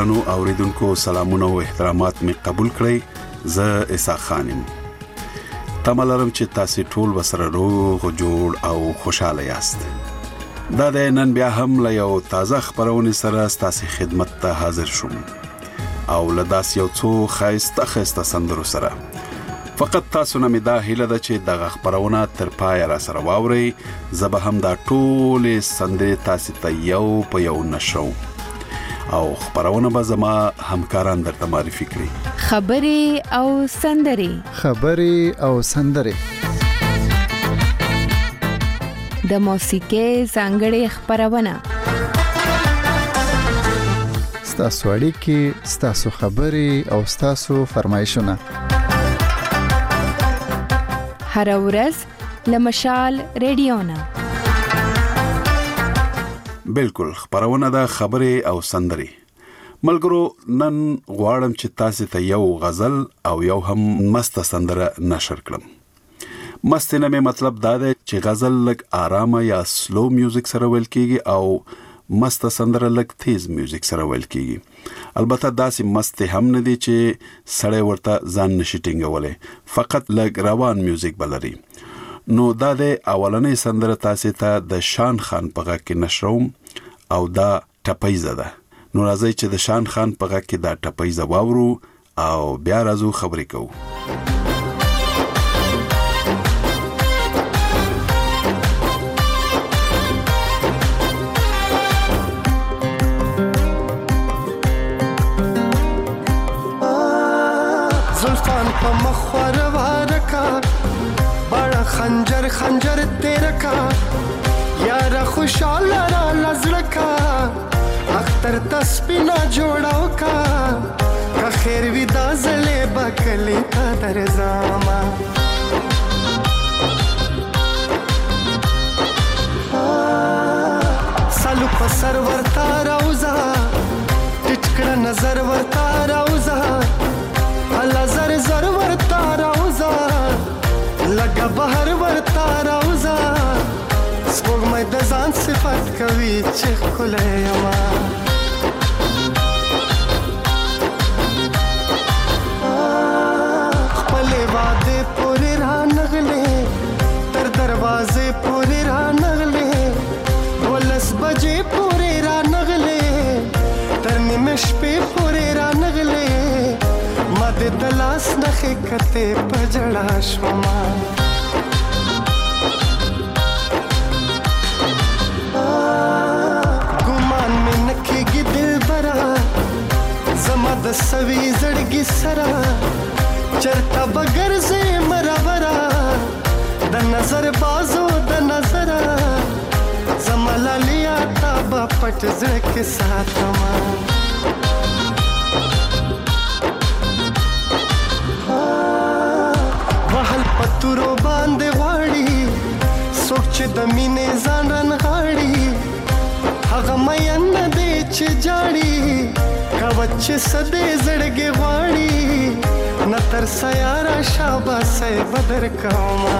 ګرانو اوریدونکو سلامونه او احترامات می قبول کړئ. زه اسحاق خانم. تمه لرم چې تاسو ټول وسره روغ جوړ او خوشاله یاست. دا د نن بیا هم له یو تازه خبرونه سره تاسو خدمت ته حاضر شوم او لداس یو څو خاصه سندرو سره. فقط تاسو نه مې دا هیله ده چې دغه خبرونه تر پای را سره واورئ. زه به هم دا ټولې سندرې تاسو ته یو په یو نشو او خبرونه به زما همکاران درته معرفي کړي. خبرې او سندرې د موسیقۍ ځانګړې خبرونه، ستاسو اړیکې، ستاسو خبرې او ستاسو فرمایشونه هر ورځ لمشال ریډیو نه. بالکل خبرونه د خبرې او سندري. ملګرو نن غواړم چې تاسو ته یو غزل او یو هم مست سندره نشر کړم. مست نه مې مطلب دا دی چې غزل لږ آرامه یا سلو میوزیک سره ویل کیږي او مست سندره لږ تیز میوزیک سره ویل کیږي. البته داسې مست هم نه دي چې سړی ورته ځان نشي ټینګولای، فقط لږ روان میوزیک بلري. نو دا د اولنې سندره تاسو ته د شان خان په غږ کې نشروم او دا ټپیزه ده. نو راځي چې د شان خان په غږ کې دا ټپیزه واورو او بیا راځو خبرې کوو. खंजर खंजर तेरा का यारा खुशाल रा नजर का अख्तर तस्बीना जोड़ाओ का खैर विदा जले बकली का दरजामा सालू पसर वरता रौजा टिचकड़ा नजर वरता रौजा अल्लाह जर जर वरता रौजा लगा बहर वरता रौजा स्पोग मैं दजान सिफत कवी चिख खुले यमा खपले वादे पूरे राह नगले तर दरवाजे पूरे राह नगले 12 बजे पूरे राह नगले तर निमिष पे पूरे राह नगले मद दलास नखे कते पजड़ा शोमा गुमान में नखेगी दिल बरा जमद सवी जड़गी सरा चरता बगर से मरा बरा द नजर बाजो द नजरा जमला लिया ताबा पट जड़ के साथ मा पतुरो बांधे वाड़ी सोच दमीने जानन गाड़ी हगा मयन दे च जाड़ी कवच सदे जड़गे वाड़ी न तरसा यारा शाबा से बदर कामा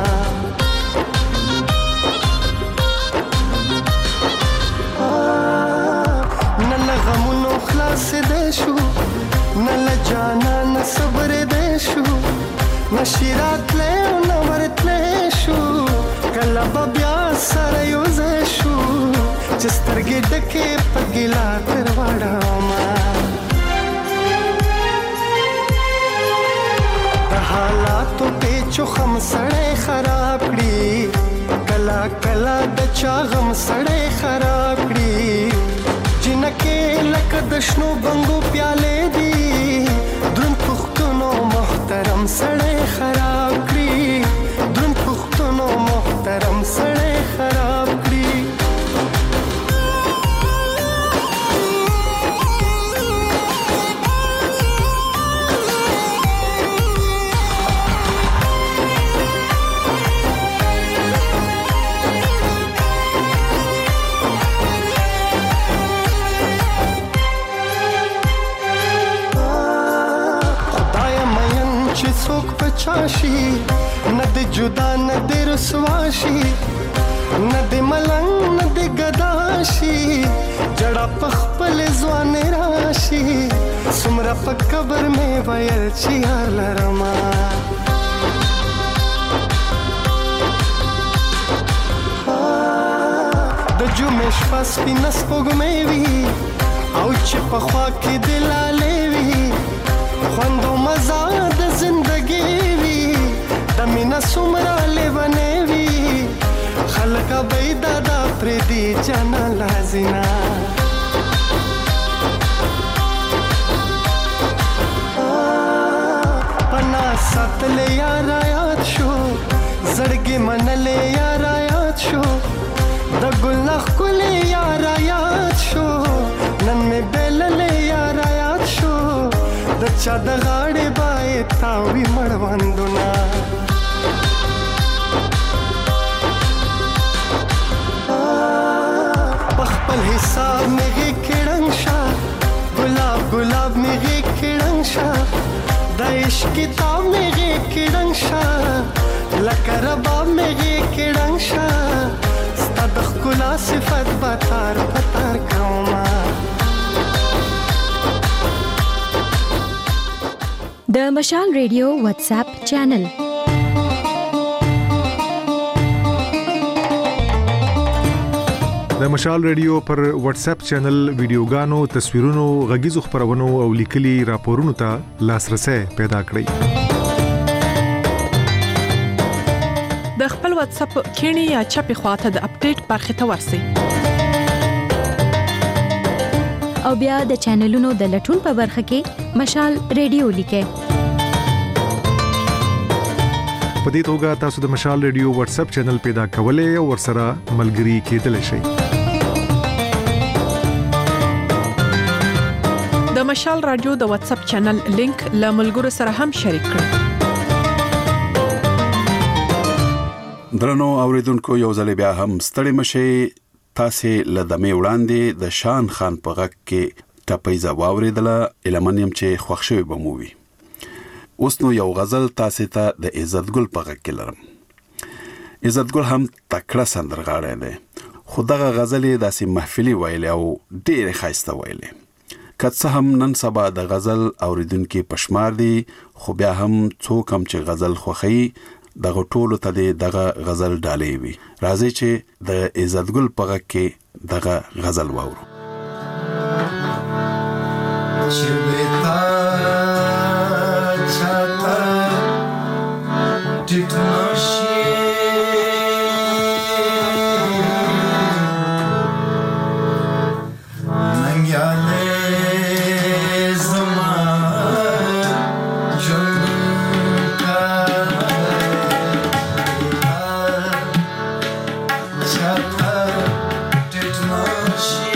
न लगमुनो खलास देशु न लजाना न सब्र देशु नशिरात ले नवरत ले शू कलब ब्या सर युज शू चिस्तरगे डके पगिला तरवाड़ा मा हालातों पे चुखम सड़े खराब डी कला कला दचा गम सड़े खराब डी जिनके लक दशनो बंगो प्याले दी दुन पुख्तनो मोहतरम सड़े खराब करी दुन पुख्तनो मोहतरम सड़े खराब करी चाशी न दे जुदा न दे रसवाशी ند ملنګ ند گداشي جڑا پخپل ځوان راشي سمرا په قبر مې ویل چې یار لرما د جمعې شپه سپینه سپوږمۍ وي او چې په خوا کې دلالې وي خوند او مزه د زندګۍ وي د مینه څومره لیونۍ وي خلکه به یې دادا پرېږدي جانان لازینا پناه ساتلې یاره یاد شو زړګې منلې یاره یاد شو د ګل نه ښکلې یاره یاد شو نن مې بېللې یاره یاد شو د چا د غاړې باید تاوي مړوندونه په خپل حساب مې غېږ کې ړنګ شه ګلاب ګلاب مې غېږ کې ړنګ شه د عشق کتاب مې غېږ کې ړنګ شه لکه رباب مې غېږ کې ړنګ شه ستا د ښکلا صفت به تار په تار کومه د مشال ریډیو واتس اپ چینل د مشال ریډیو پر واتس اپ چینل ویډیوګانو تصویرونو غږیزو خبرونو او لیکلي راپورونو ته لاسرسي پیدا کړئ د خپل واتس اپ کینی یا چپی خواته د اپډیټ برخه ته ورسئ او بیا د چینلونو د لټون په برخه کې مشال ریډیو لیکئ په دې توګه تاسو د مشال ریډیو واتس اپ چینل پیدا کولای او ورسره ملګري کېدلی شئ د مشال رادیو د واتس اپ چینل لینک له ملګرو سره هم شریک کړئ درنو اوریدونکو یو ځل بیا هم ستړي مشي تاسو لدمه وړاندې د شان خان په غږ کې ټپيزه واوریدله الهمنیم چې خوښوي بموي اوس نو یو غزل تاسو ته د عزت ګل په غږ کې لرم عزت ګل هم تکړه سندرغاړی دی خو دغه غزل داسې محفلي ویلې او ډېر ښایسته ویلې کڅ هم نن سبا د غزل اوریدونکو پشمار دي خو بیا هم څوک هم چې غزل خوخی دغه ټولو ته دغه غزل ډالې وي راځي چې د عزت ګل په غږ کې دغه غزل واورو چبتا چاته ټټنشي منګاله زما جنکا چاته ټټنشي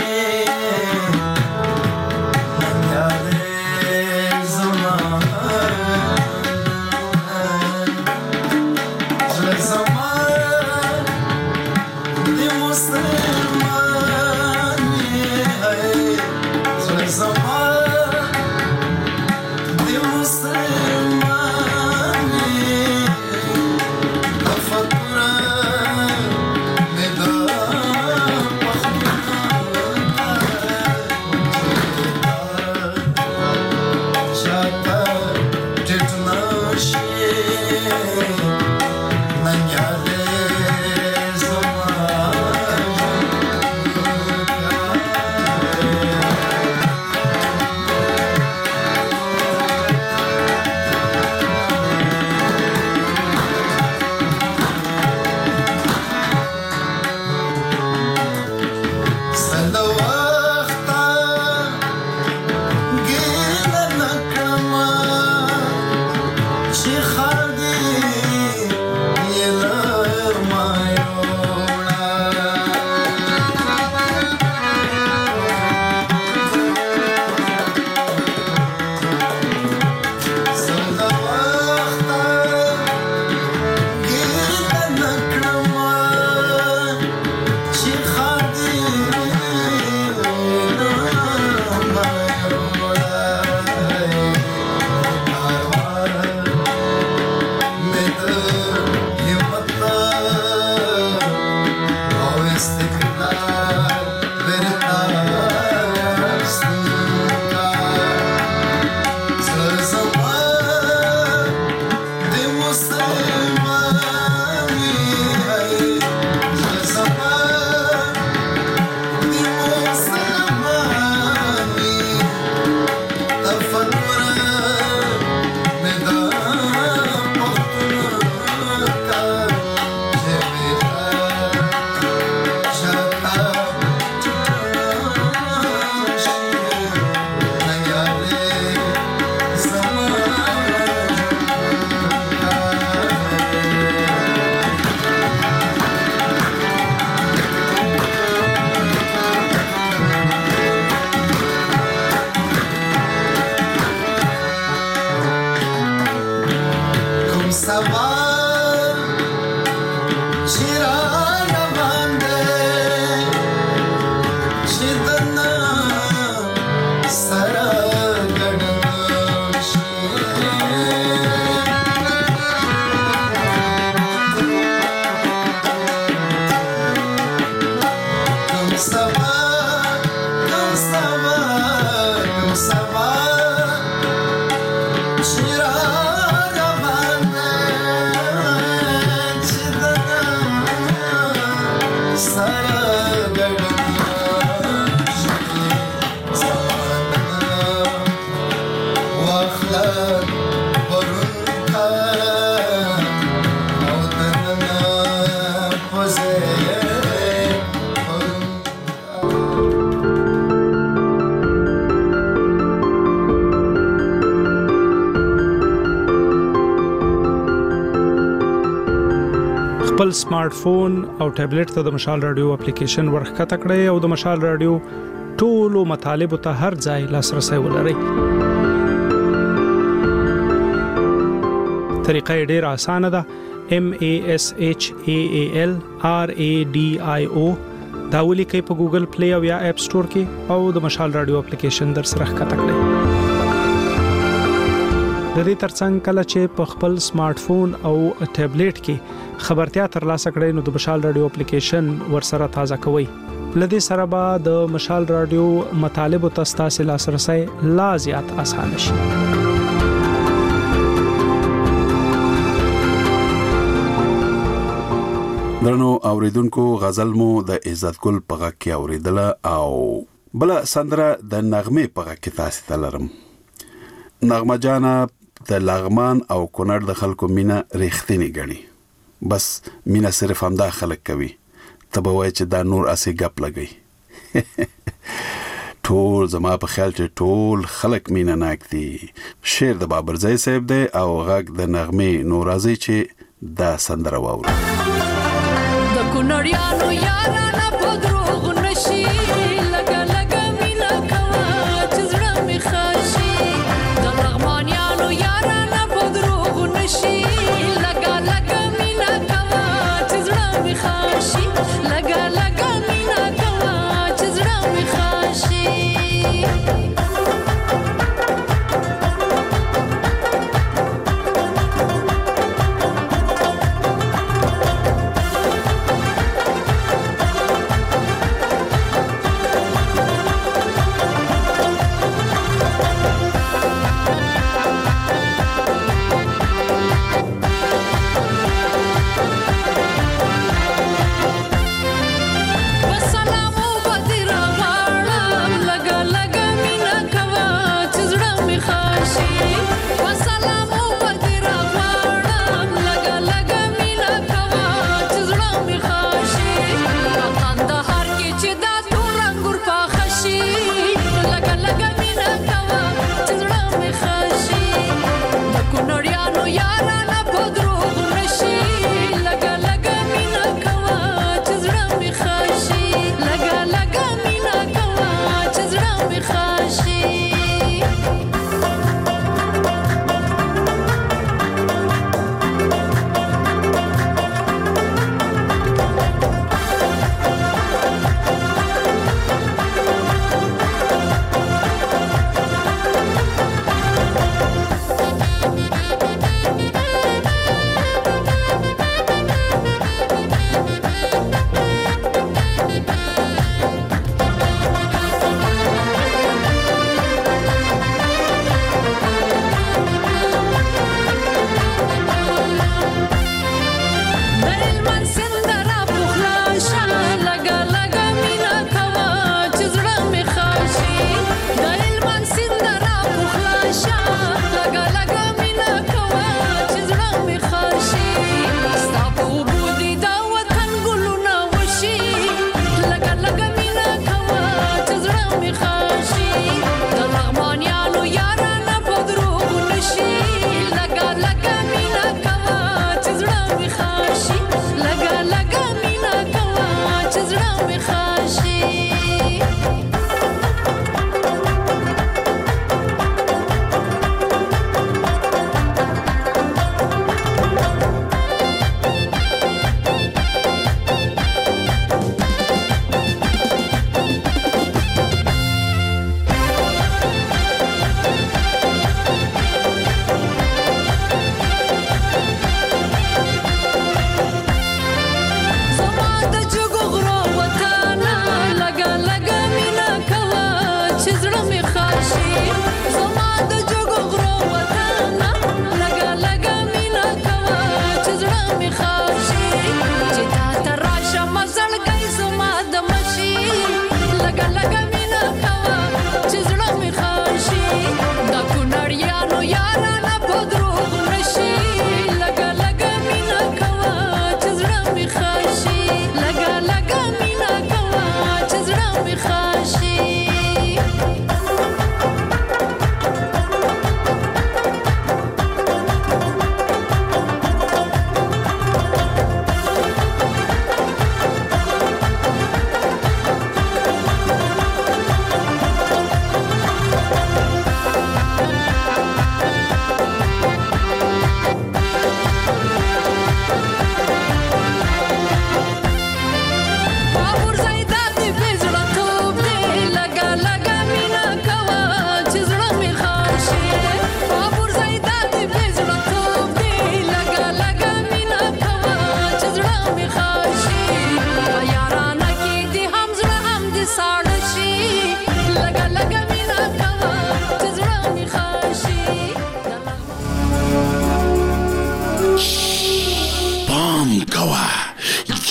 خپل سمارټ فون او ټابلیټ ته د مشال رادیو اپلیکیشن ورخته کړئ او د مشال رادیو ټولو مطالبه ته هر ځای لاسرسي ولرئ. طریقه ډېره اسانه ده. MASHALRADIO دا ولیکئ په ګوګل پلی او یا اپ سٹور کې او د مشال رادیو اپلیکیشن در سره ښکته کړئ. د دې ترڅنګ کله چې په خپل سمارټ فون او ټابلیټ کې خبرتیا ترلاسه کړئ نو د مشال رادیو اپلیکیشن ورسره تازه کوئ. لدې سره به د مشال رادیو مطالب او تاسو لاسرسي لا زیات آسان شي. درنو اوریدونکو غزل مو د عزت ګل په غږ کې اوریدله او بل سندره د نغمه په غږ کې تاسو ته لرم. نغمه جانا د لغمان او کونړ د خلکو مینا ریښتینی غني. بس مینا صرف همدا خلک کوي. تبه وای چې دا نور اسې غپ لګي. ټول زما په خیال چې ټول خلک مینا ناک دي. شعر د بابرزای صاحب دی او غږ د نغمه نورازي چې دا سندره واوري. د کونړیانو یارانه په دروغ نشي لګا لګا مینا کوا چې زړه می خاشي. د لغمانیانو یارانه په دروغ نشي لګا لګا مینا کوا چې زړه می خاشي. لګا لګا مینا کوا چې زړه می خاشي.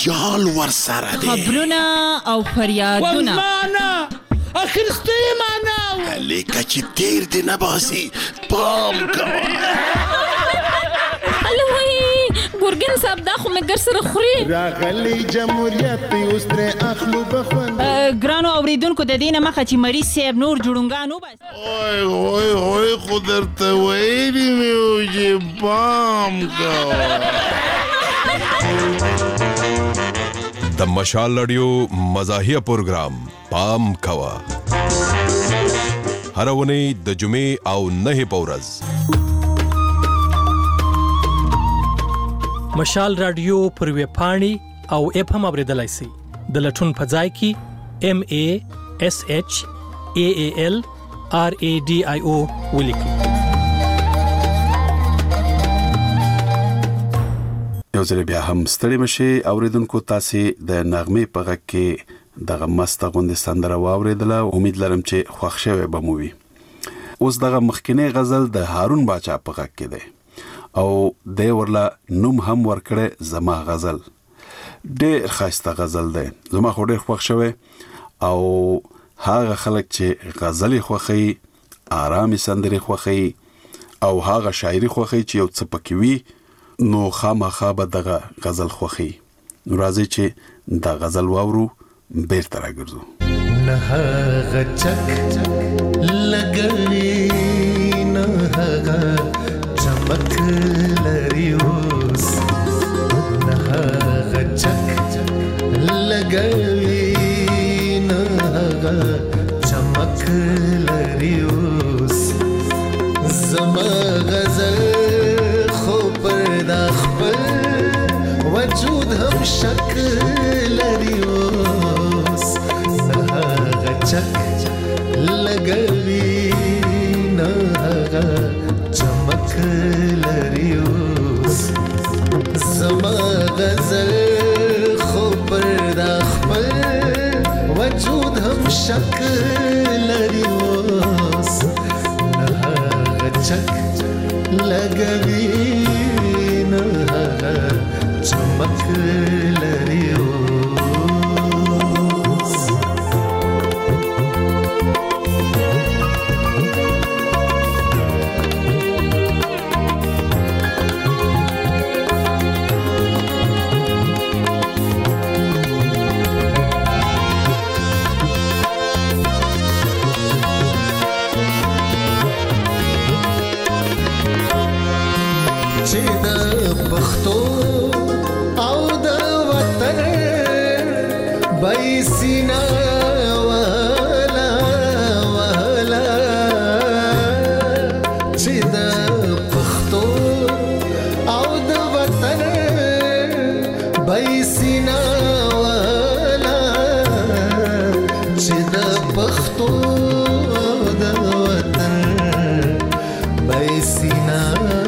جال ور سره دی خبرونه او فریادونه ورمانه اخرسته معنا لیکه چې تیر دی نه باسي پام کوه ګورګین صاحب دا خو مګر سره خوري راغلی جمهوریت اوس تر اخلو بخون ګرانو اوریدونکو د دینه مخه چې مریض صاحب نور جوړونګانو بس اوه خو درته ویلي مې و چې پام کوه د مشال رادیو مزاحیه پروګرام پام کوه هر ونی د جمعې او نه په ورځ مشال رادیو پر ویب پاڼې او اپ هم اوریدلای شئ د لټون په ځای کې MASHALRADIO ولیکئ. یو ځل بیا هم ستړي مشي اوریدونکو تاسو د نغمه په غږ کې دغه مست غوندې سندره واوریدله. امید لرم چې خوښ شوی به مو وي. اوس دغه مخکینی غزل د هارون باچا په غږ کې دی او د ورلا نوم هم ورکړه زما غزل. ډېر ښایسته غزل دی. زما خو ډېر خوښ شوی او هغه خلک چې غزل خوښي، آرامي سندري خوښي او هغه شاعري خوښي چې یو څه پکې وي نو خامخا به دغه غزل خوښي. نو راځي چې دا غزل واورو بیرته راګرځو. نه هغه چک لګړي نه هغه چمک لري اوس نه هغه چک لګړي نه هغه چمک لري اوس زما غزل خو پر دا خپل وجود هم شک لري اوس نه هغه چک لګوي نه هغه چمک لري اوس زما غزل خو پر دا خپل وجود هم شک لري اوس نه هغه چک لګوي نه هغه چمک لري اوس چې د پښتو او د وطن بایسینا والا والا چې د پښتو او د وطن بایسینا والا چې د پښتو او د وطن بایسینا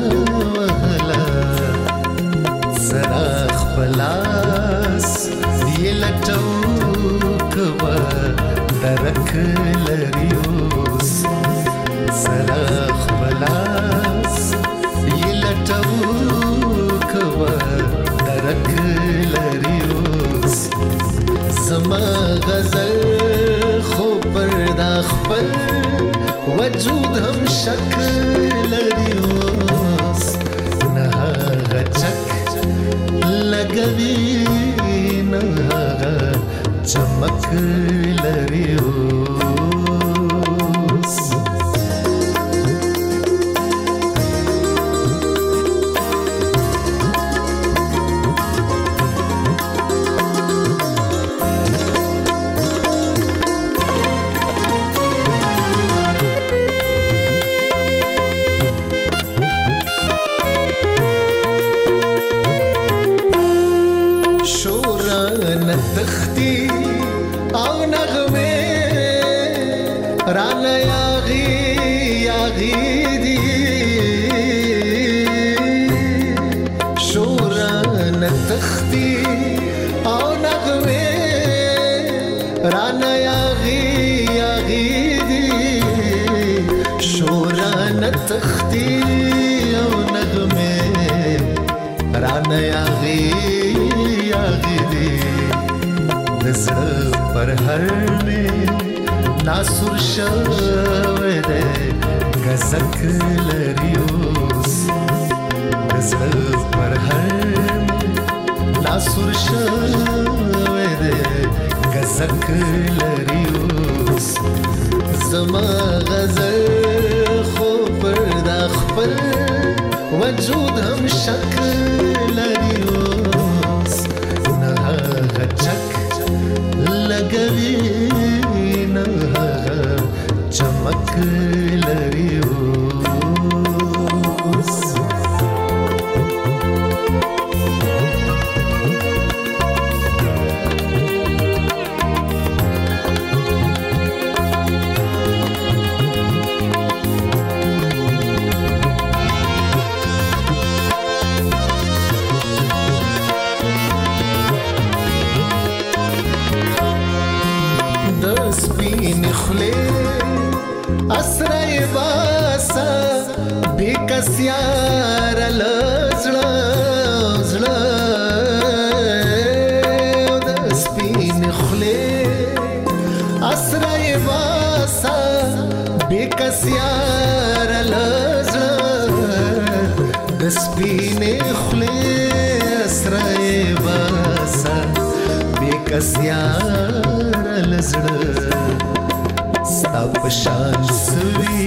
پلاس دی لټو کوا درک لري اوس سلاخ پلاس دی لټو کوا درک لري اوس زما غزل خو پر دا خپل وجود هم شک لري اوس نه هغه چک لګوي نه هغه چمک لري اوس تختی او نغمه رانا یاغی دی شوران تختی او نغمه رانا یاغی دی شوران تختی او نغمه رانا یاغی यागी नजर पर हर में नासुर शवे दे गजक लरियोस नजर पर हर में नासुर शवे दे गजक लरियोस زما غزل خو پر دا خپل وجود هم شکل لري اوس نه غچک لګوي نه چمک لري اوس اسرای باسا بیکسیار لزړه زړه د سپین خله اسرای باسا بیکسیار لزړه د سپین خله اسرای باسا بیکسیار لزړه ستاب شان سوي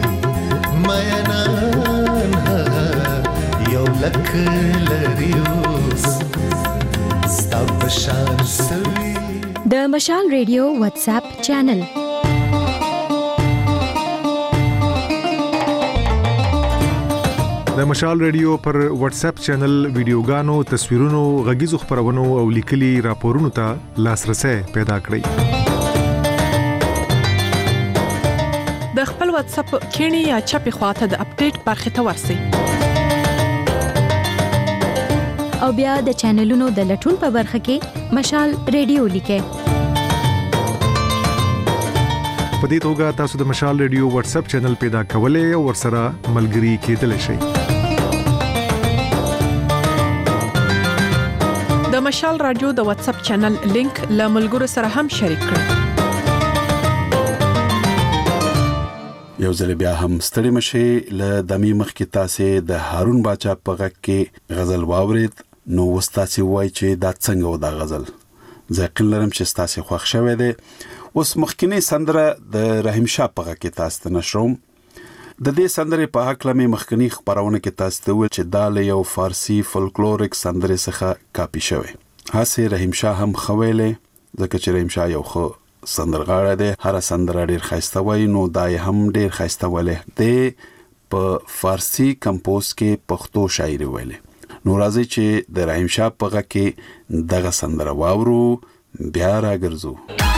مینان یو لک لریوس ستاب شان سوي د مشال ریډیو واتس اپ چینل د مشال ریډیو پر واتس اپ چینل ویډیوګانو تصویرونو غږیزو خبرونو او لیکلي راپورونو ته لاسرسي پیدا کړئ د خپل واتس اپ کینی یا چپی خواته د اپډیټ برخه ته ورسی او بیا د چینلونو د لټون په برخه کې مشال ریډیو لیکه په دې توګه تاسو د مشال ریډیو واتس اپ چینل پیدا کولای او ورسره ملګري کېدلی شئ د مشال رادیو د واتس اپ چینل لینک له ملګرو سره هم شریک کړئ یو ځل بیا هم ستړي مشي له دمي مخ کې تاسو د هارون باچا په غږ کې غزل واورید نو وستاسي وای چې دا څنګه و دا غزل ځکه لرم چې تاسو خوښ شوه دي اوس مخکینی سندره د رحیم شاه په غږ کې تاسو نشروم د دې سندرې په حق لمه مخکینی خبرونه کې تاسو ته و چې دا له یو فارسی فولکلوریک سندرې څخه کاپی شوی هڅه رحیم شاه هم خویلې ځکه چې رحیم شاه یو خو سندرغاړه ده هر سندره ډیر خسته وای نو دای هم ډیر خسته ولې ده په فارسی کمپوز کې پښتو شاعري ویلې نو راځي چې د رحیم شاه په غږ کې دغه سندره واورو بیا راګرځو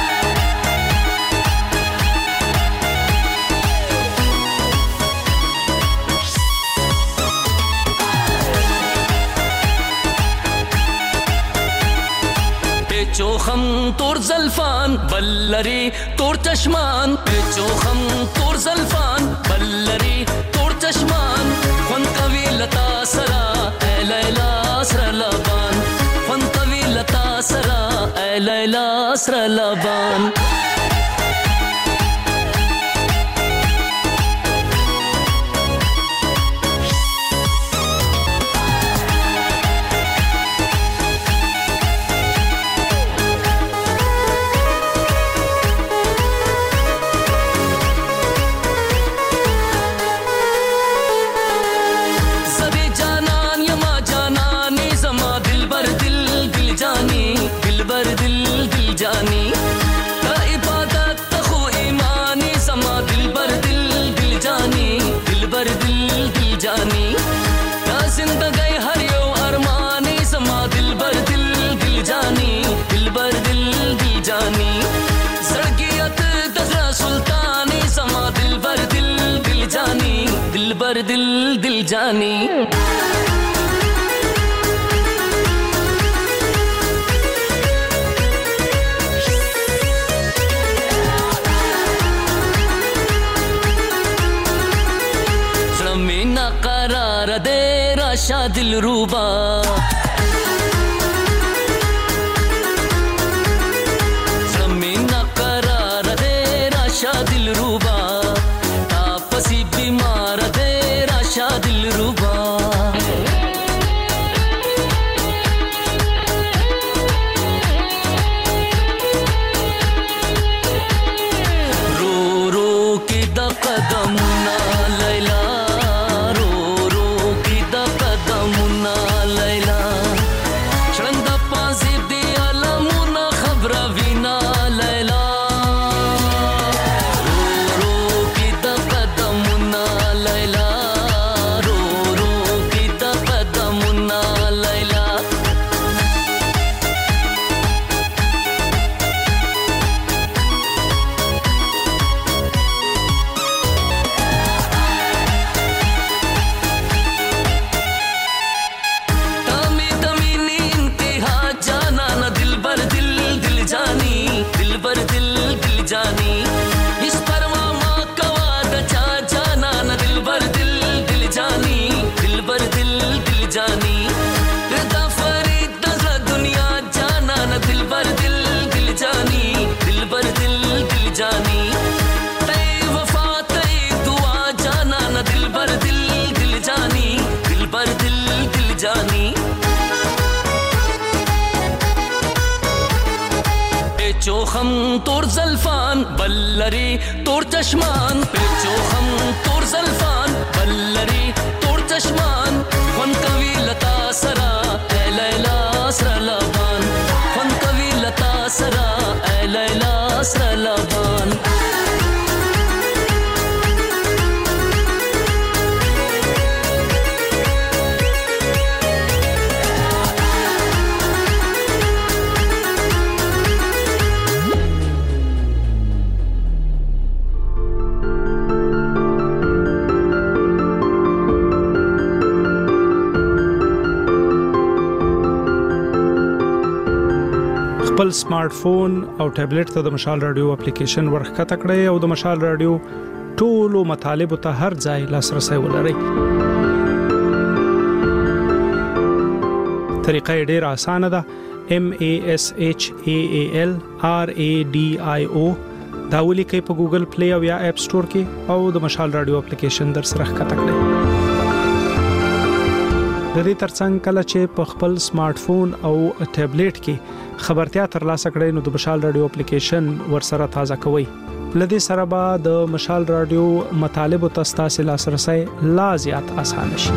چوخم تور زلفان بلری تور چشمان چوخم تور زلفان بلری تور چشمان خون کوي لتا سرا اے لیلا سر لبان خون کوي لتا سرا اے لیلا سر لبان दिल दिल जानी जमीना करार दे राशा दिल रूबा چوخم تور زلفان بلری تور چشمان چوخم تور زلفان بلری تور چشمان خون کوي لتا سرا اے لیلا سر لبان خون کوي لتا سرا اے لیلا سر لبان خپل سمارټ فون او ټابلیټ ته د مشال رادیو اپلیکیشن ورخته کړئ او د مشال رادیو ټولو مطالب ته هر ځای لاسرسي ولرئ. طریقه ډېره اسانه ده. MASHAALRADIO دا ولیکئ په ګوګل پلی او یا اپ سٹور کې او د مشال رادیو اپلیکیشن در سره ښکته کړئ. د دې ترڅنګ کله چې په خپل سمارټ فون او ټابلیټ کې خبرتیا ترلاسه کړئ نو د مشال رادیو اپلیکیشن ورسره تازه کوئ. لدې سره به د مشال رادیو مطالب او تاسو لاسرسي لا زیات آسان شي.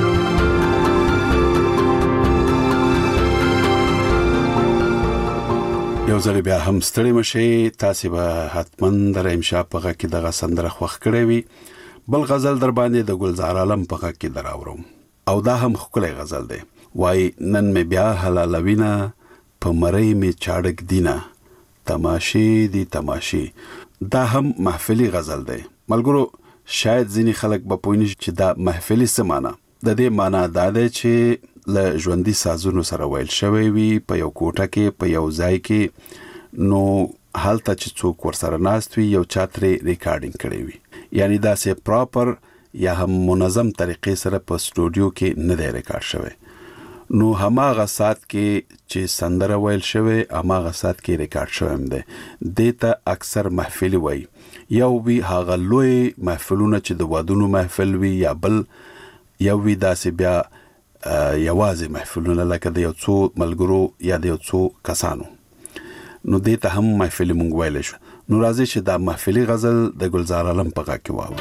یو ځل بیا هم ستړي مشي، تاسو به حتمن در امشا په کې دغه سندره خوښ کړې وي. بل غزل در باندې د ګلزار عالم په کې دراوړم او دا هم خپل غزل دی. وای نن مې بیا حلالوینا په مړی می چاړک دینا تماشې دی تماشې. دا هم محفلی غزل دی. ملګرو شاید ځینی خلک به پویني چې دا محفلی څه معنا. د دې معنا دا دی چې له ژوندۍ سازونو سره ویل شوی وي په یو کوټه کې په یو ځای کې، نو حالت چې څوک ورسره ناست وي یو چاتري ریکارډینګ کړي وي، یعنی دا سه پراپر یا هم منظم طریقې سره په سټوډیو کې نه دی ریکارډ شوی. نو هماغه سات کې چې سندره ویل شوی هماغه سات کې ریکارډ شوی هم دی. دیتا اکثر محفلی وای، یو وی هغه لوی محفلونه چې د وادونو محفل وی یا بل یو وی داسې بیا یوازې محفلونه لکه د یو څو ملګرو یا د یو څو کسانو. نو دیتا هم محفلی مونږ ویل شو. نو راځي چې دا محفلی غزل د ګلزار عالم په غا کې واو.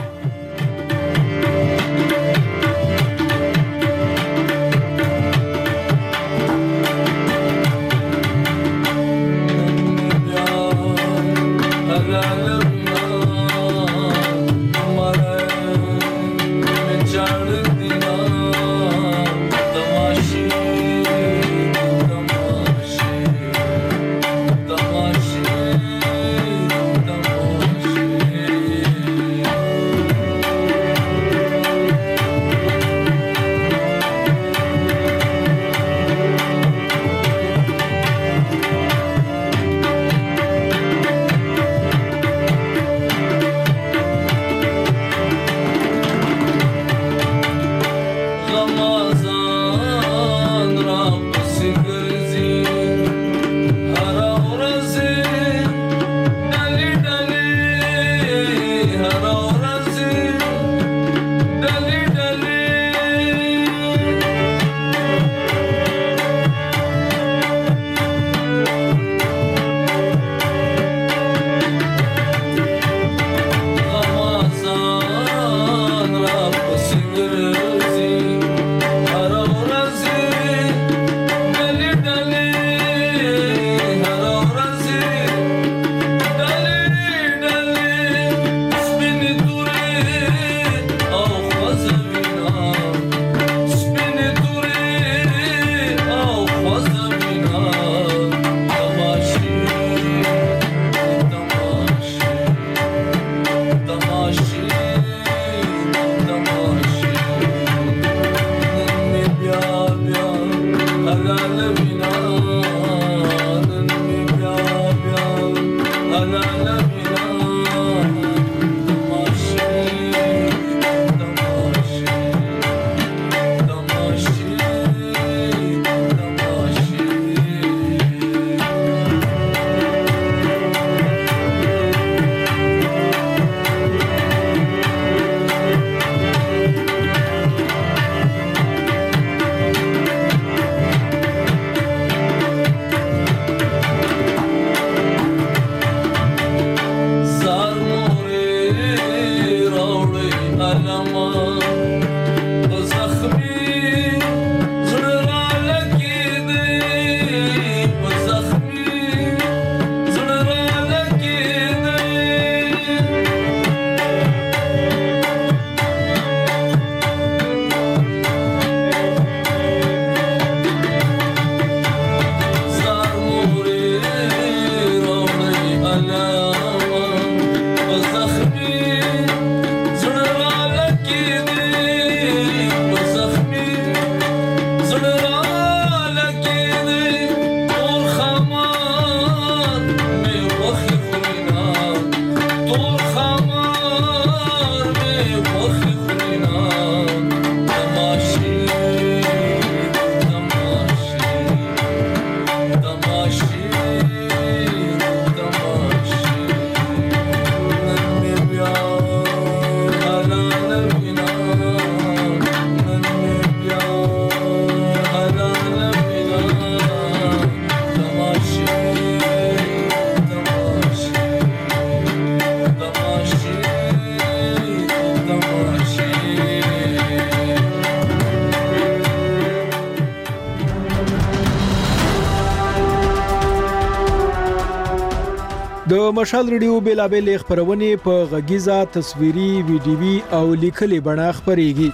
د مشال ریډیو بیلابل خبرونه په غږیزه تصویري ویډیوي او لیکلي بڼه خبريږي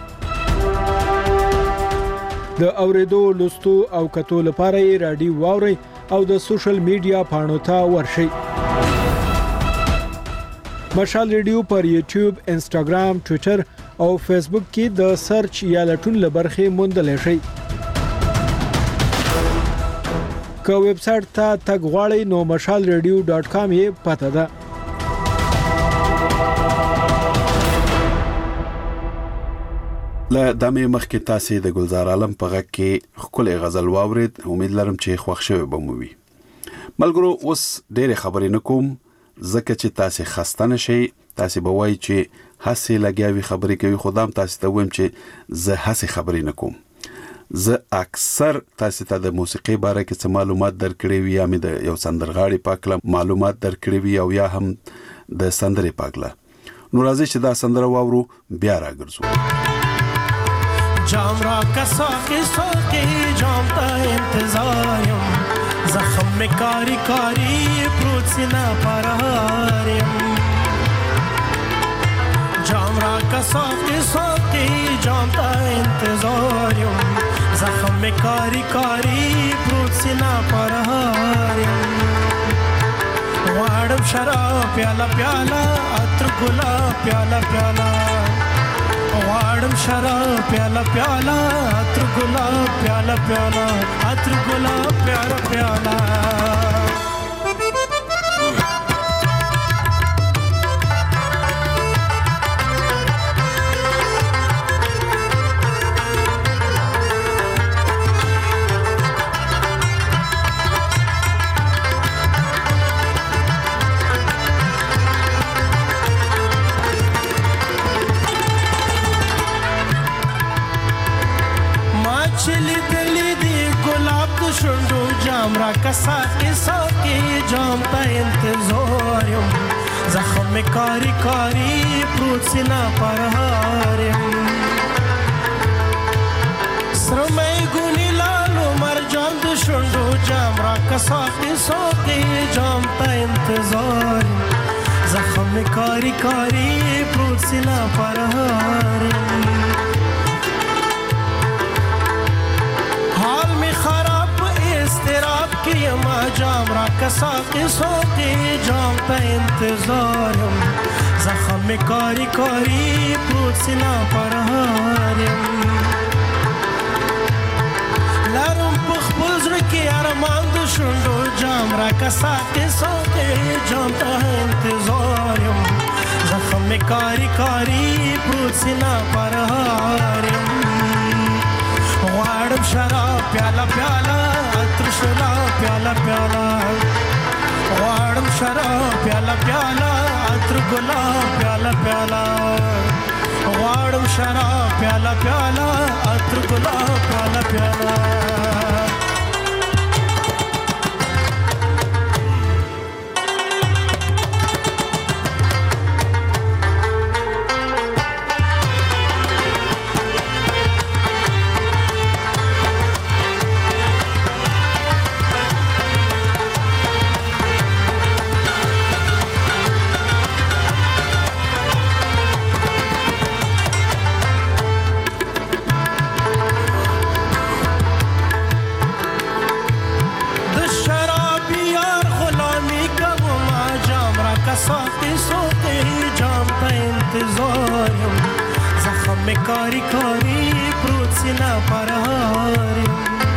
د اوریدو لوستو او کتو لپاره رادیو واوري او د سوشل میډیا پاڼو ته ورشي مشال ریډیو پر یوټیوب انسټاګرام ټوئیټر او فیسبوک کې د سرچ یا لټون لبرخه موندل شي که ویب سټ ته تګ غواړئ نو mashalradio.com یې پته ده له دمه مخکې تاسو د ګلزار عالم په غږ کې خپل غزل واورید امید لرم چې خوښ شوي به مو وي ملګرو اوس ډېر خبرې نکوم ځکه چې تاسو خسته نشئ تاسو به وایي چې هڅه لګیاوي خبرې کوي خدام تاسو ته وایم چې زه هڅه خبرې نکوم زه اکثر تاسو ته د موسیقي باره کې څه معلومات درکړې وي یا مې د یو سندرغاړي پاکله معلومات درکړې وي او یا هم د سندرې پاکله نو راځي چې دا سندره واورو بیا راګرځو جام را کسا کے سوکے جام تا انتظاریم زخم میں کاری کاری پروت سنا پرہاریم جام را کسا کے سوکے جام تا انتظاریم زخم میں کاری کاری پروت سنا پرہاریم واڑم شراب پیالا پیالا عطر گلاب پیالا پیالا واڑم شراب پیالا پیالا عطر گلاب پیالا پیالا عطر گلاب پیالا پیالا جام را کسا کے ساکے جام تا انتظاریم زخم میں کاری کاری پروت سنا پرہاریم سرمائی گونی لالو مرجان دو شنڈو جام را کسا کے ساکے جام تا انتظاریم زخم میں کاری کاری پروت سنا پرہاریم حال میں خراب استراب کی ما جام را کسا قصو کی جام تا انتظاریم زخم میں کاری کاری پروت سنا پرہاریم لارم پخ بزر کی ارمان دو شنڈو جام را کسا قصو کی جام تا انتظاریم زخم میں کاری کاری پروت سنا پرہاریم واڑم شراب پیالا پیالا عطر شراب پیالا پیالا واڑم شراب پیالا پیالا عطر گلاب پیالا پیالا واڑم شراب پیالا پیالا عطر گلاب پیالا پیالا کاری کاری پروت سنا پرہاریم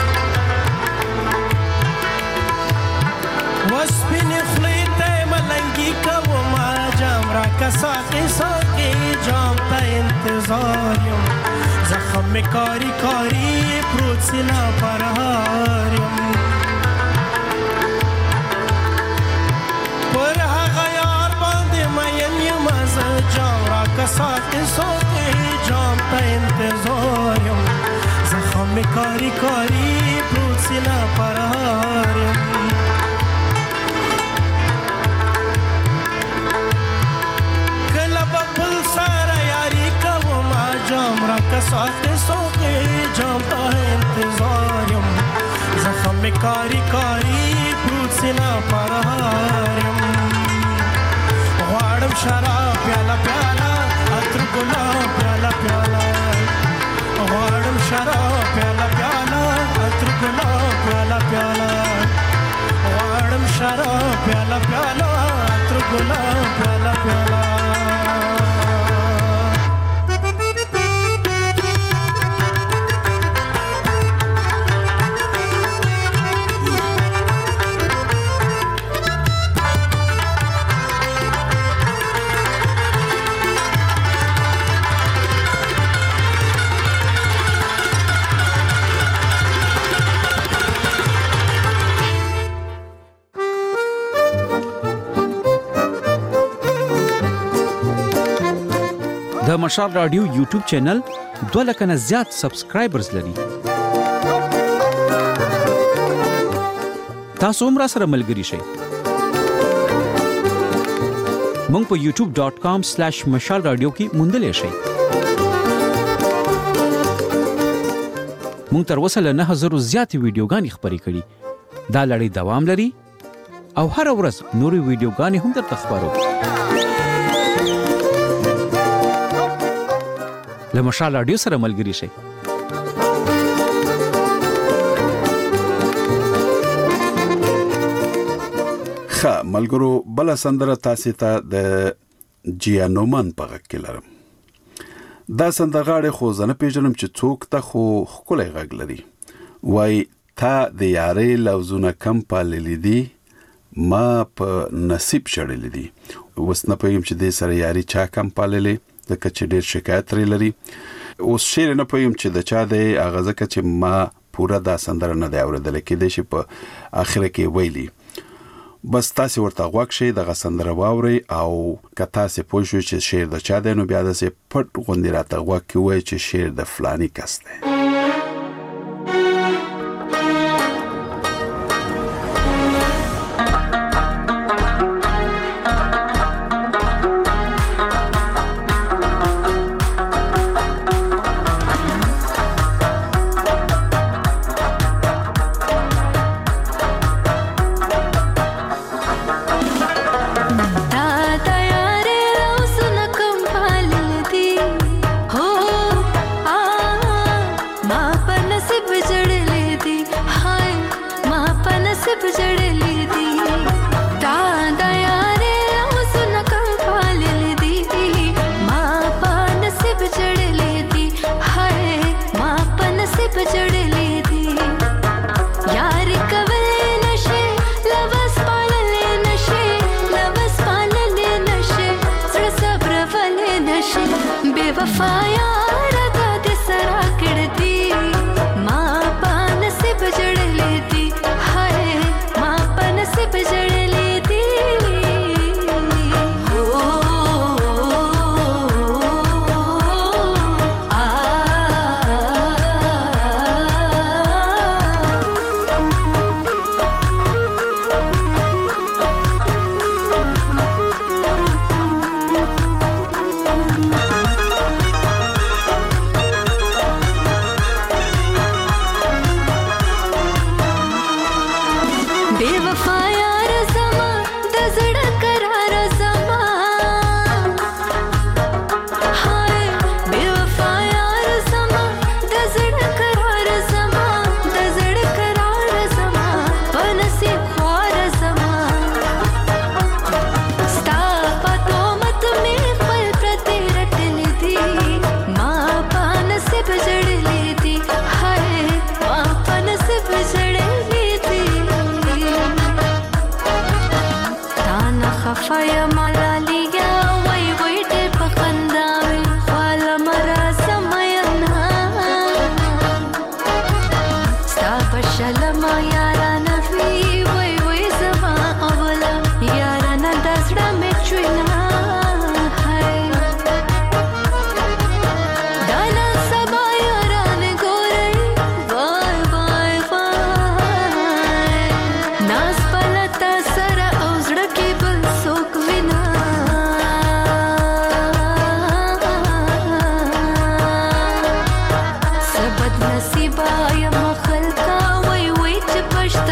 وسپین خلیط ملنگی کا وہ ما جام را کسا قصہ کے جام تا انتظاریم زخم میں کاری کاری پروت سنا پرہاریم پر غیار باندے مین یماز جام را کسا قصہ کے جام تا انتظاریم زخم میں کاری کاری پروت سنا پرہاریم کلب پل سارا یاری کا وہ ما جام را کسا قصہ کے جام تا انتظاریم زخم میں کاری کاری پروت سنا پرہاریم شراب پیاله پیاله عطر ګلاب پیاله پیاله غواړم شراب پیاله پیاله عطر ګلاب پیاله پیاله غواړم شراب پیاله پیاله عطر ګلاب پیاله پیاله د مشال رادیو یوټیوب چینل 2 لک نه زیات سبسکرایبرز لري. تاسو هم را سره ملګري شئ. مونږ په youtube.com/mashalradio کې موندلې شئ. مونږ تر اوسه له 9000 زیات ویډیوګانې خپرې کړې. دا لړۍ دوام لري او هر ورځ نورې ویډیوګانې هم درته خبرو. له مشال رادیو سره ملګري شئ. ملګرو بل سندره تاسو ته د جیانومن په غږ کې لرم. دا سندرغاړی خو زنه پیژنم چې څوک ته خو ښکلی غږ لري. وای تا د یارۍ لفظونه کم پاللی دي ما په نصیب شړلی دي. اوس نه پوهېږم چې دې سره یاري چا کم پاللی ځکه چې ډېر شکایت ترې لري. اوس شعر نه پوهېږم چې د چا دی هغه ځکه چې ما پوره دا سندره نه دی اورېدلی کېدای شي په آخره کې ویلي. بس تاسې ورته غوږ شئ دغه سندره واورئ او که تاسې پوه شوئ چې شعر د چا دی نو بیا داسې پټ غوندې راته غوږ کې ووایئ چې شعر د فلاني کس دی. نصیبا یم خلکا وای وای چې پښ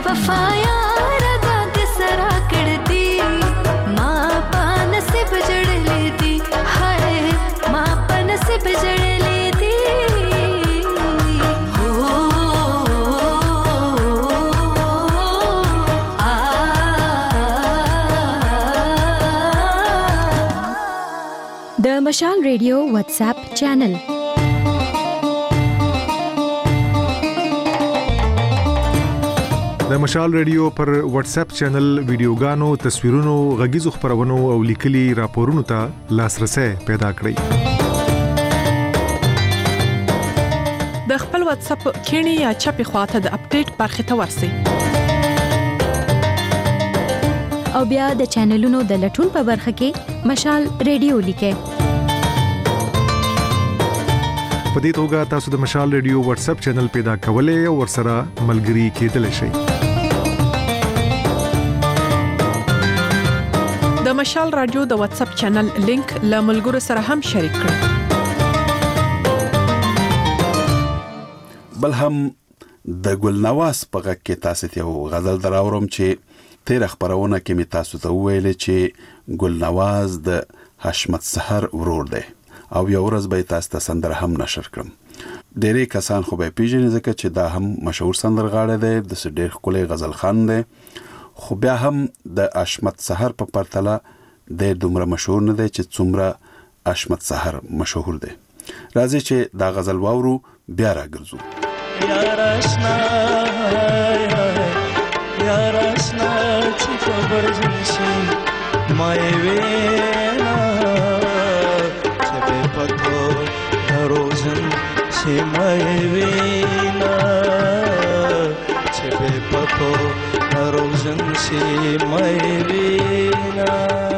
बेवफा यार दाग सरा कड़ती माँ पान से बजड़ लेती हाय माँ पान से बजड़ लेती द मशाल रेडियो व्हाट्सएप चैनल। د مشال ریډیو پر واتس اپ چینل ویډیوګانو تصویرونو غږیزو خبرونو او لیکلي راپورونو ته لاسرسي پیدا کړئ د خپل واتس اپ کینی یا چپی خواته د اپډیټ برخه ته ورسی او بیا د چینلونو د لټون په برخه کې مشال ریډیو لیکه په دې توګه تاسو د مشال ریډیو واتس اپ چینل پیدا کولای او ورسره ملګري کېدلی شئ د مشال رادیو د واتس اپ چینل لینک له ملګرو سره هم شریک کړئ بل هم د ګلنواز په غږ کې تاسو ته یو غزل دراوړم چې تیر خبرونه کې می تاسو ته ویل چې ګلنواز د حشمت سحر ورور دی او یو ورځ به تاسو ته سندره هم نشر کړم ډېری کسان خو به پیژنې ځکه چې دا هم مشهور سندرغاړی دی د ډېر ښکلی غزل خان دی خو بیا هم د حشمت سحر په پرتله د دومره مشهور نه دی چې څومره حشمت سحر مشهور دی راځي چې دا غزل واورو بیا راګرځو یار آشنا چې خبر جنشي مای وینا چې په پتو روزن چې مای وینا چې په پتو روزن چې مای وینا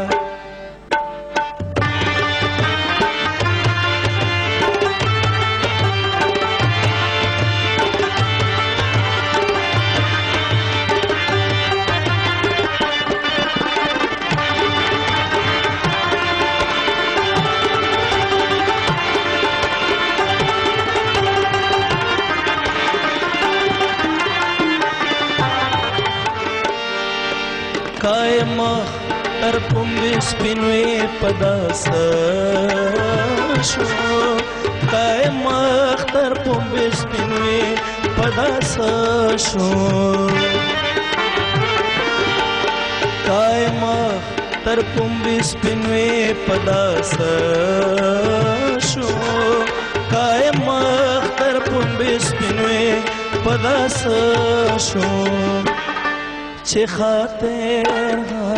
कायम तर पुंबी स्पिनवे पदास शो कायम तर पुंबी स्पिनवे पदास शो कायम तर पुंबी स्पिनवे पदास शो कायम तर पुंबी स्पिनवे पदास शो چه خاطر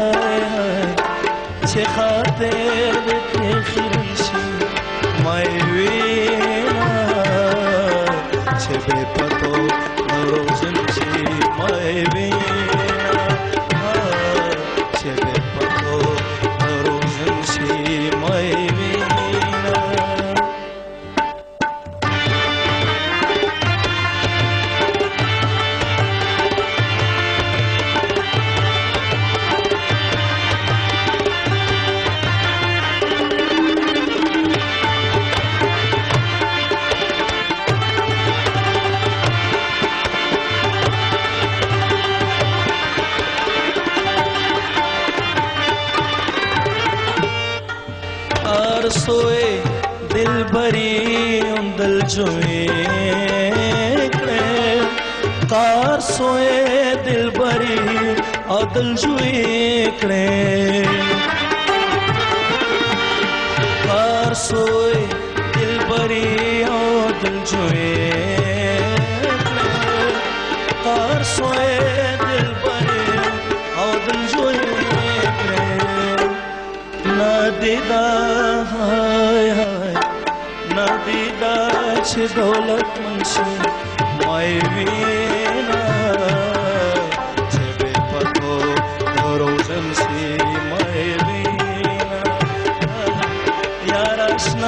چه خاطر بتخیشی مای وینا چه به پتو روزن چی مای وینا چه به پتو روزن چی مای وینا सोए दिल भरी दिल जोए कार सोए दिल भरी दिल जोए कार सोए दिल भरी दिल जोए कार सोए दिल भरी दिल जोए ना दीदा नदीदा छे दौलत मंशी माय वीना छे बेपतो रोजन सी माय वीना यार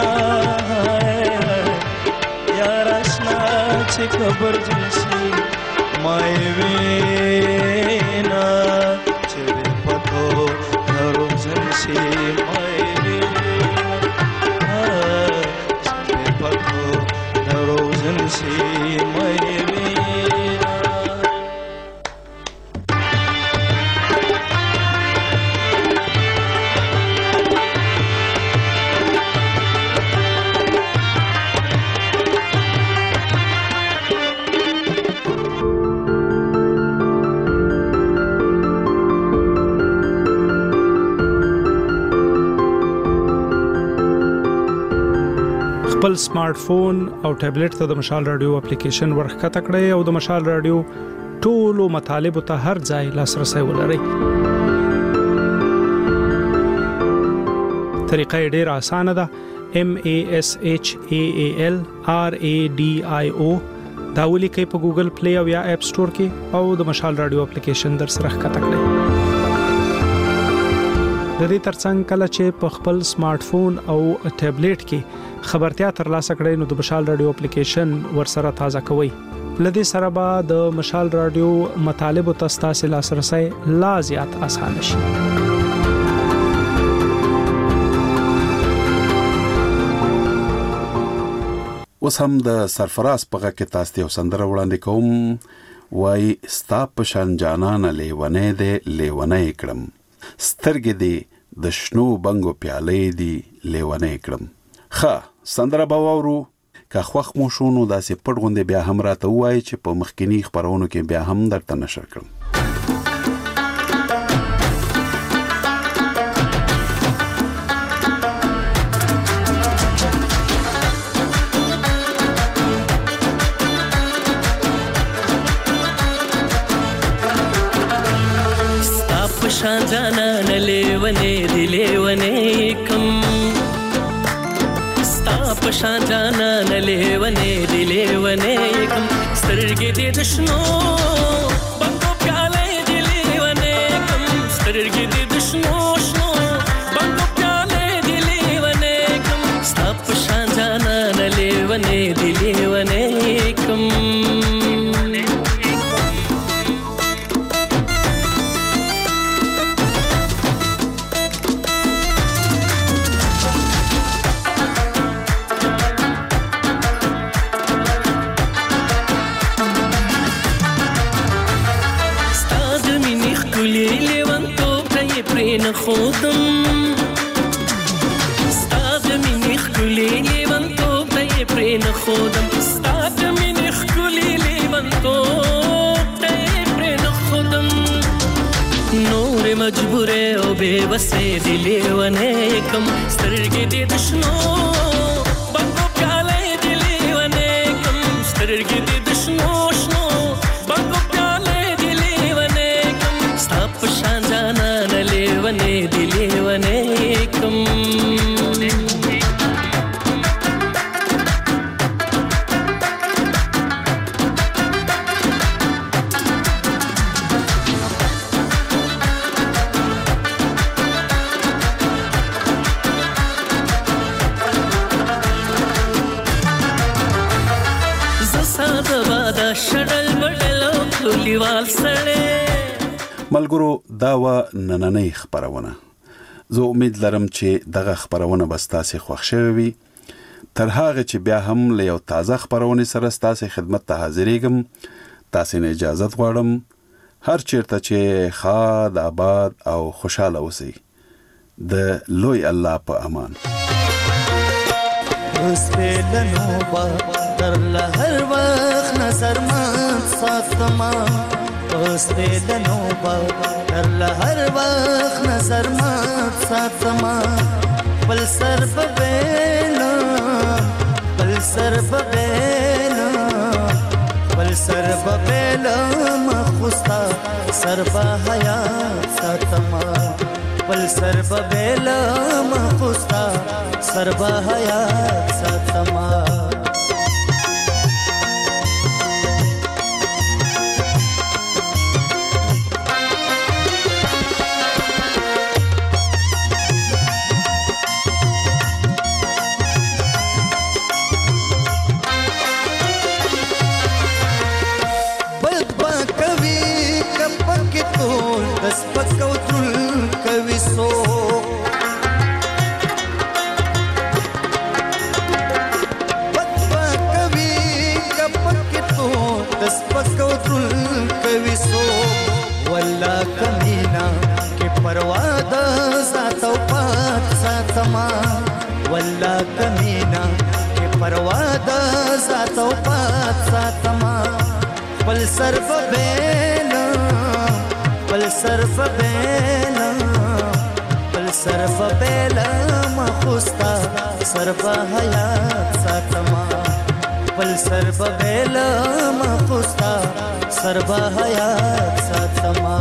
आशना छे खबर जंसी माय वीना छे बेपतो रोजन सी माय خپل سمارټ فون او ټابلیټ ته د مشال رادیو اپلیکیشن ورخکته کړئ او د مشال رادیو ټولو مطالبه ته هر ځای لاسرسي ولرئ. طریقه ډیره اسانه ده. MASHAALRADIO دا ولیکئ په ګوګل پلی او یا اپ سٹور کې او د مشال رادیو اپلیکیشن در سره ښکته کړئ. د دې ترڅنګ کله چې په خپل سمارټ فون او ټابلیټ کې خبرتیا ترلاسه کړئ نو د مشال رادیو اپلیکیشن ورسره تازه کوئ. لدې سره به د مشال رادیو مطالبه تاسو لاسرسي لا زیات اسانه شي. اوس هم د سرفراز په غږ کې تاسو یو سندره وړاندې کوم. وای ستا په شان جانان لیونې دې لیونې کړم، سترګې دې د شنو بنګو پیالې دې لیونې کړم. ښه سندره به واورو. که خوښ مو شو نو داسې پټ غوندې بیا هم راته ووایئ چې په مخکینی خپرونو کې بیا هم درته نشر کړم. شان جانان لیونې دی لیونې کم، ستا په شان جانان لیونې دی لیونې کم، سترګې دې د شنو بنګو پیالې دی لیونې کم، سترګې دې د شنو شنو بنګو پیالې دی لیونې کم، ستا په شان جانان لیونې دی لیونې کم. خودم ستاد مینې ښکلې لیونتوب ته یې پرې نه ښودم، ستاد مینې ښکلې لیونتوب ته یې پرې نه ښودم، نورې مجبورې او بېوسې دې لیونې کم، سترګې دې د شنو بنګو پیالې دې لیونې کم، سترګې دې د شنو شنو بنګو پیالې دې لیونې کم، ستا په شان جانان لیونې دی لیونې کم. زه ساده باده شډل بډل او کلیوال سړی. ملګرو دا و نننۍ خبرونه. زه امید لرم چې دغه خبرونه به ستاسو خوښ شوي وي. تر هغه چې بیا هم له یو تازه خبرونه سره ستاسو خدمت ته حاضرېږم. تاسو نه اجازه غواړم هر چیرته چې خاد آباد او خوشاله اوسئ. د لوی الله په امان. اوس په لنوبه تر هر وخت نظر ما ساتما، اوس په لنوبه تر هر وخت نظر ما ساتما، بل سر بغیلا بل سر بغیلا بل سر بغیلا مخستا سر بحیا ساتما، بل سر بغیلا مخستا سر بحیا ساتما. والله کمینا کې پروا د ذات او پات ساتما، بل سر بېنا بل سر بېنا بل سر بېلا مخستا سر به حیات ساتما بل سر به بیلم خوستا سر به حیات ساتما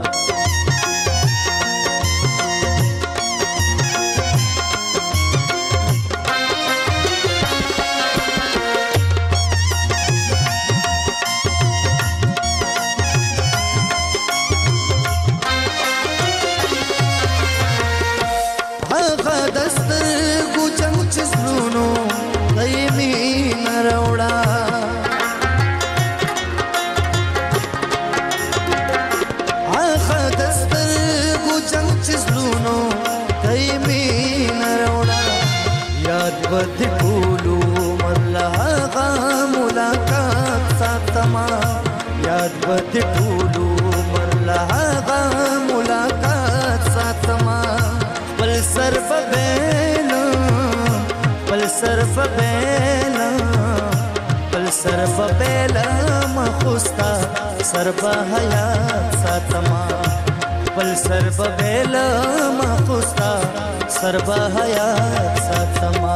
ود ټولو مرلها ملاقات ساتما یاد ود ټولو مرلها ملاقات ساتما بل سر فبیلا بل سر فبیلا بل سر فبیلا مخستا سر حیات ساتما بل سر فبیلا مخستا سر حیات ساتما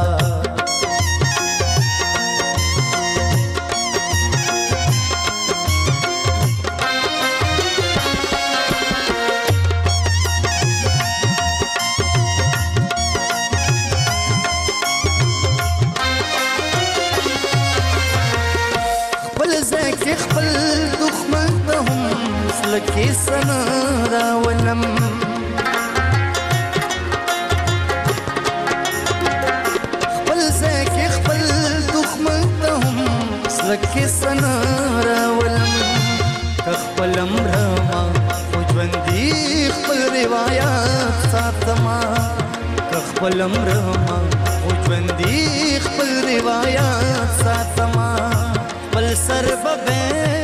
خپل دښمن ته هم سلکې سنا راولم خپل ځای کې خپل دښمن ته هم سلکې سنا راولم که خپلم رما خو ژوندي خپل روایات ساتما که خپلم رما خو ژوندي خپل روایات ساتما بل سر به